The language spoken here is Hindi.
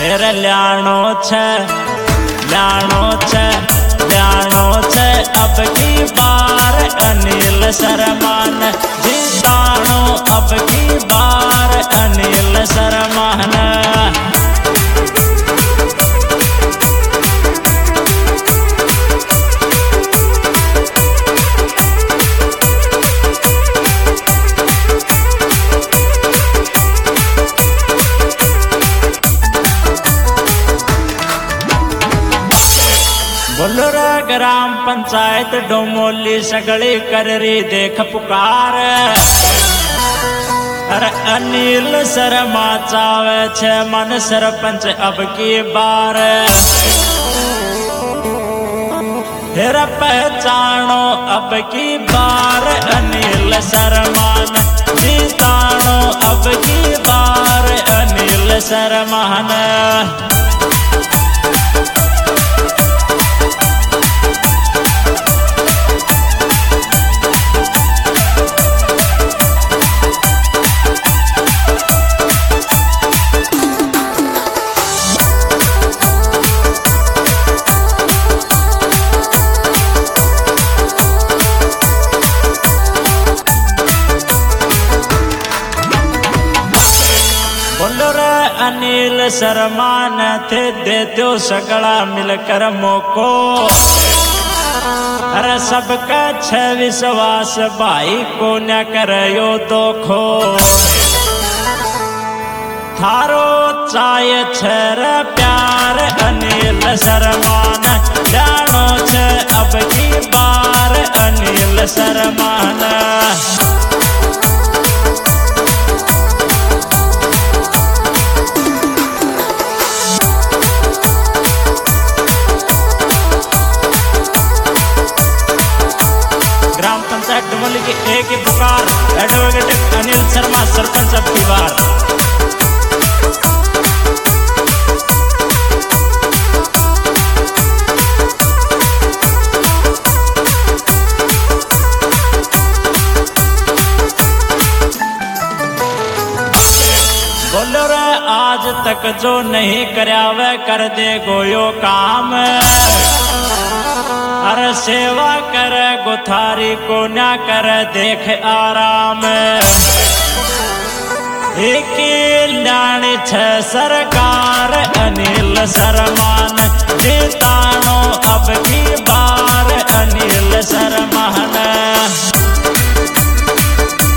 फिर ल्याणो छे अब की बार अनिल शर्मान जीताणो अब की बार अनिल शर्मान। बोलोरा ग्राम पंचायत डोमोली सगड़ी कर री देख पुकार। अरे अनिल शर्मा चावे छे मन सरपंच अब की बार। फिर पहचानो अब की बार अनिल शर्मान जीतानो अब की बार अनिल शर्मान। अनिल शर्मा ने थे देते सगड़ा मिलकर मोको। अरे सबका छे विश्वास भाई को न करयो दोखो। थारो चाहे छे प्यार अनिल शर्मा ने जानो छे अब की बार अनिल शर्मा ने। डोमोली की एक ही पुकार एडवोकेट अनिल शर्मा सरपंच अब की बार। बोलो रे आज तक जो नहीं करया वे कर दे गोयो काम। अरे सेवा कर गुथारी को ना कर देख आराम। एक लाणी छे सरकार अनिल शर्मान जीतानो अब की बार अनिल शर्मान।